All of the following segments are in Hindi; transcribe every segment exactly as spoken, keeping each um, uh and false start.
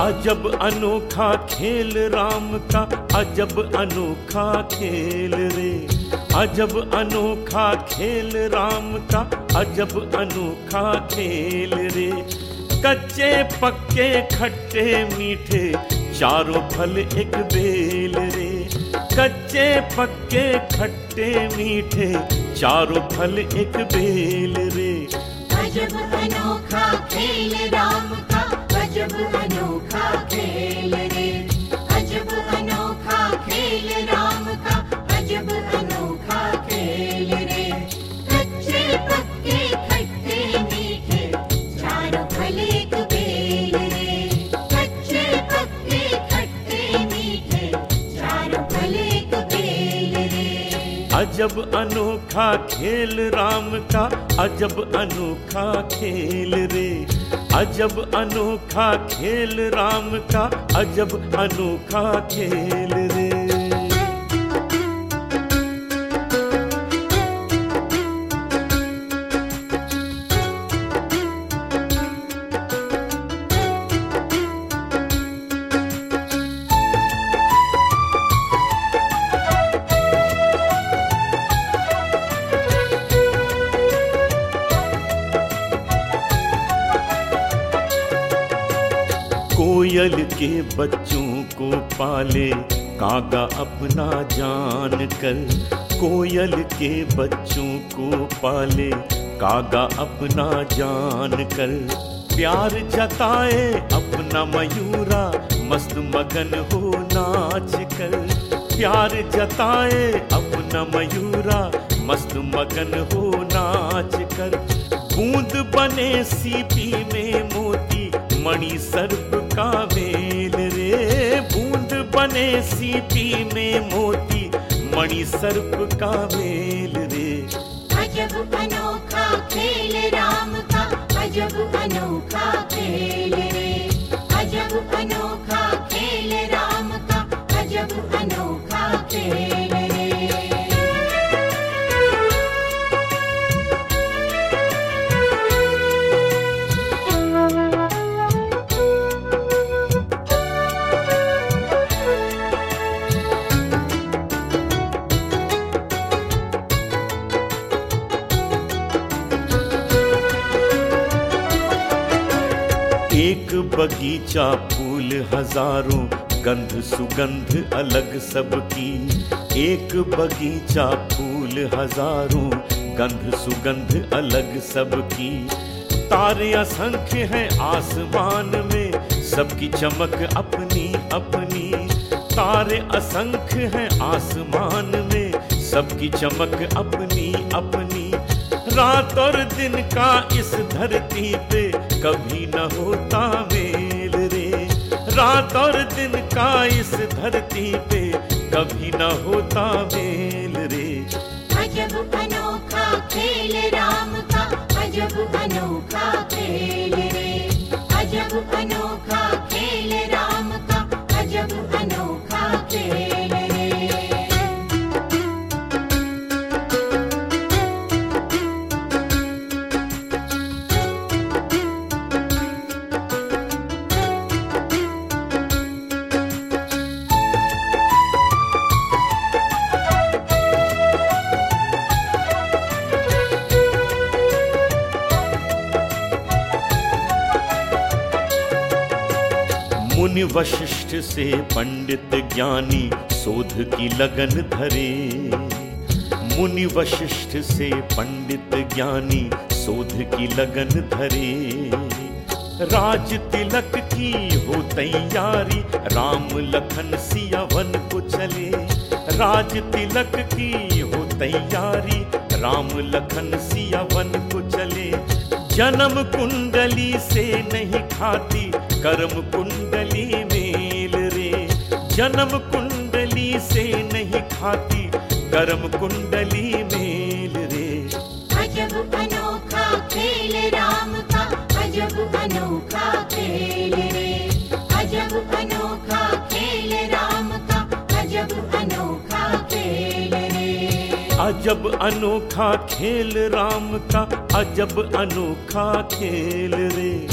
अजब अनोखा खेल राम का, अजब अनोखा खेल रे। अजब अनोखा खेल राम का, अजब अनोखा खेल रे। कच्चे पक्के खट्टे मीठे चारों फल एक बेल रे। कच्चे पक्के खट्टे मीठे चारों फल एक बेल रे। अजब अनोखा खेल राम का, अजब अनोखा खेल रे। अजब अनोखा खेल राम का, अजब अनोखा खेल रे। कच्चे पक्के खट्टे मीठे चारों फल एक बेल रे। कच्चे पक्के खट्टे मीठे चारों फल एक बेल रे। अजब अनोखा खेल राम का, अजब अनोखा खेल रे। अजब अनोखा खेल राम का, अजब अनोखा खेल रे। कोयल के बच्चों को पाले कागा अपना जान कर। कोयल के बच्चों को पाले कागा अपना जान कर। प्यार जताए अपना मयूरा मस्त मगन हो नाच कर। प्यार जताए अपना मयूरा मस्त मगन हो नाच कर। बूंद बने सीपी में मोती मणि सर्प का मेल रे। बूंद बने सीपी में मोती मणि सर्प का मेल रे। अजब अनोखा खेल राम का, अजब अनोखा खेल रे। अजब अनोखा खेल राम का, अजब अनोखा खेल रे। एक बगीचा फूल हजारों, गंध सुगंध अलग सबकी। एक बगीचा फूल हजारों, गंध सुगंध अलग सबकी। तारे असंख्य हैं आसमान में, सबकी चमक अपनी अपनी। तारे असंख्य हैं आसमान में, सबकी चमक अपनी अपनी। रात और दिन का इस धरती पे कभी न होता मेल रे। रात और दिन का इस धरती पे कभी न होता मेल रे। अजब अनोखा खेल राम का, अजब अनोखा खेल रे। अजब अनोखा खेल राम का, अजब अनोखा खेल रे। मुनि वशिष्ठ से पंडित ज्ञानी शोध की लगन धरे। मुनि वशिष्ठ से पंडित ज्ञानी शोध की लगन धरे। राज तिलक की हो तैयारी, राम लखन सिया वन को चले। राज तिलक की हो तैयारी, राम लखन सिया वन को चले। जन्म कुंडली से नहीं खाती, कर्म कुंडली मेल रे। जन्म कुंडली से नहीं खाती, कर्म कुंडली मेल रे। अजब अनोखा खेल राम का, अजब अनोखा खेल रे। अजब अनोखा खेल राम का, अजब अनोखा खेल रे। अजब अनोखा खेल राम का, अजब अनोखा खेल रे।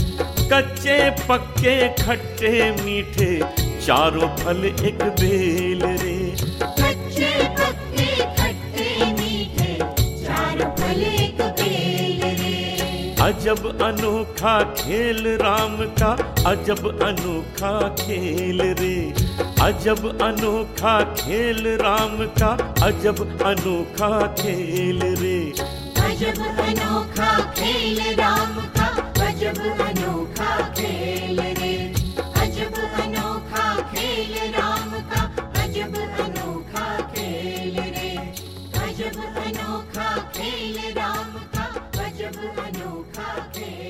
कच्चे पक्के खट्टे मीठे चारों फल एक बेल रे। कच्चे पक्के खट्टे मीठे चारों फल एक बेल रे। अजब अनोखा खेल राम का, अजब अनोखा खेल रे। अजब अनोखा खेल राम का, अजब अनोखा खेल रे। अजब अनोखा खेल राम का, अजब अनोखा खेल रे। अजब अनोखा खेल राम का, अजब अनोखा खेल रे। अजब अनोखा खेल राम का, अजब अनोखा खेल।